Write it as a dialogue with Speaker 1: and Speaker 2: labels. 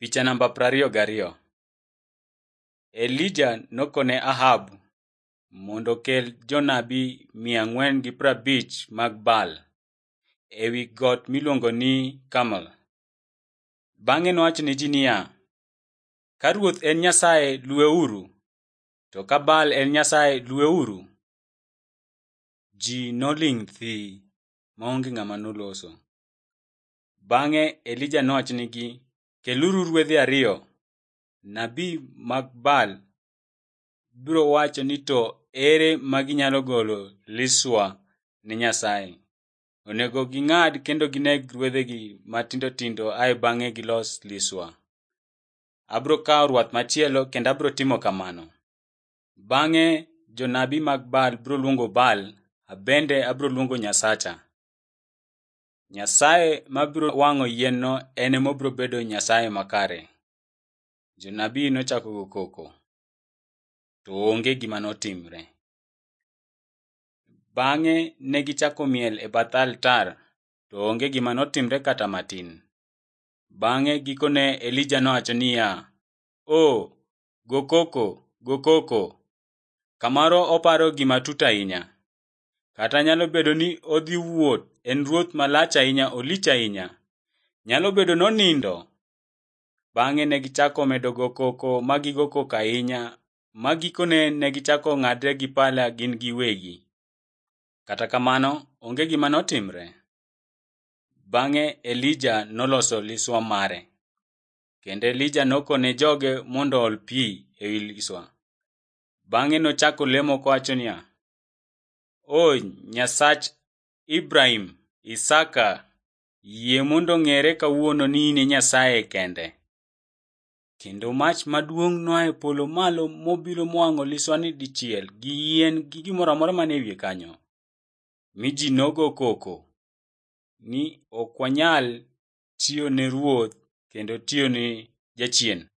Speaker 1: Picha namba 22. Elija nokone Ahab mondo okel jonabi 450 mag Baal ewi got miluongo ni Karmel. Bang'e nowacho ne ji niya, ka Ruoth en Nyasaye, luweuru, to ka Baal en Nyasaye, luweuru. Ji nolingʼ thi maonge ng'ama noloso. Bang'e Elija nowacho nigi, keluru ruedhi 2. Nabi mag Baal biro wacho ni to ere maginyalo golo liswa ne Nyasaye. Onego ging'ad kendo gineg ruedhegi matindo tindo ae bang'e gilos liswa. Abiro kawo rwath machielo kendo abiro timo kamano. Bang'e jonabi mag Baal biro luongo Baal, bende abiro luongo Nyasacha. Nyasaye mabiro wang'o yien-no en ema biro bedo Nyasaye makare. Jonabi nochako go koko, to onge gima notimre. Bang'e negichako miel e bath altar, to onge gima notimre kata matin. Bang'e gikone Elija nowacho niya, go koko, go koko. Kamaro oparo gima tut ahinya. Kata nyalo bedo ni odhi wuoth, en ruoth malach ahinya, olich ahinya. Nyalo bedo nonindo. Bang'e negichako medo go koko magigo koko ahinya, magikone negichako ng'adre gi pala gin giwegi. Kata kamano, onge gima notimre. Bang'e Elija noloso liswa mare. Kendo Elija nokone joge mondo ol pi ewi liswa. Bang'e nochako lemo kowacho niya, Nyasach Ibrahim, Isaka, yie mondo ng'ere kawuono ni in e Nyasaye kende. Kendo mach maduong' noa e polo malo mobiro mwang'o liswani dichiel gi yien gi gimoro amora mane wiye kanyo. Mi ji nogo koko ni ok wanyal tiyo ne ruoth kendo tiyo ne jachien.